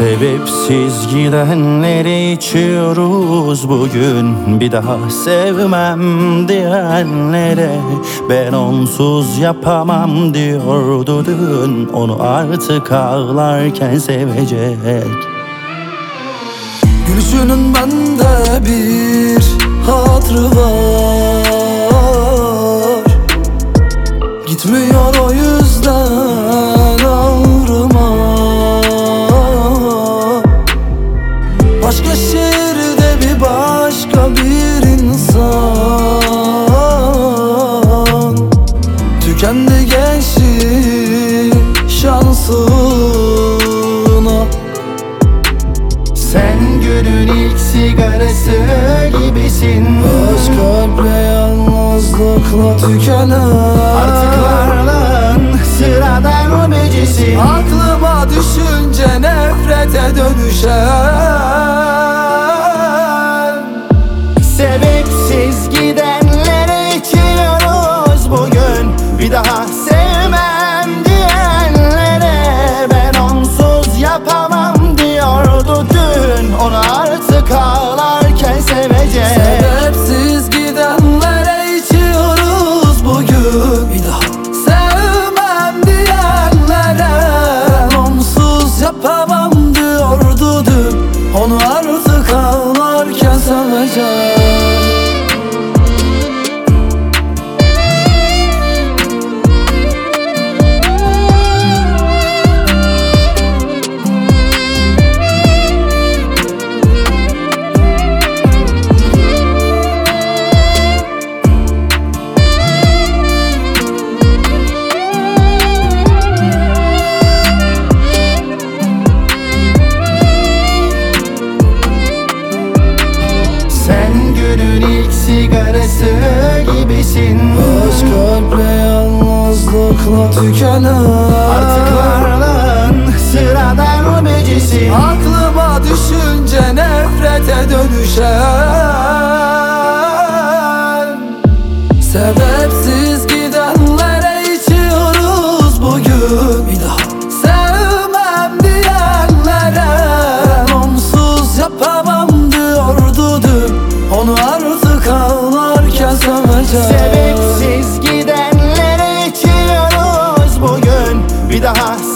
Sebepsiz gidenleri içiyoruz bugün. Bir daha sevmem diyenlere ben onsuz yapamam diyordu dün. Onu artık ağlarken sevecek. Gülüşünün bende bir hatırı var. Gitmiyor o yüzden ağrıma. Başka şehirde bir başka bir insan. Tükendi gençlik şansına. Sen günün ilk sigarası gibisin. Aşk kalple yalnızlıkla tükenen. Artık varlığın sıradan mecisin. Aklıma düşünce nefrete dönüşen. Sebepsiz gidenleri içiyoruz bugün. Bir daha sevmem diyenlere ben onsuz yapamam diyordu dün. Onu artık ağlarken sevecek. Sebepsiz gidenlere içiyoruz bugün. Bir daha sevmem diyenlere ben onsuz yapamam diyordu dün. Onu artık ağlarken sevecek. Sigarası gibisin. Aşk kalple yalnızlıkla tükenen. Artık varlığın sıradan mecisin. Aklıma düşünce nefrete dönüşen. Sebepsiz gidenlere içiyoruz bugün. Bir daha sevmem diyenlere onsuz yapamam diyordu dün. Onu artık ağlarken sevecek. Sebepsiz gidenleri içiyoruz bugün. Bir daha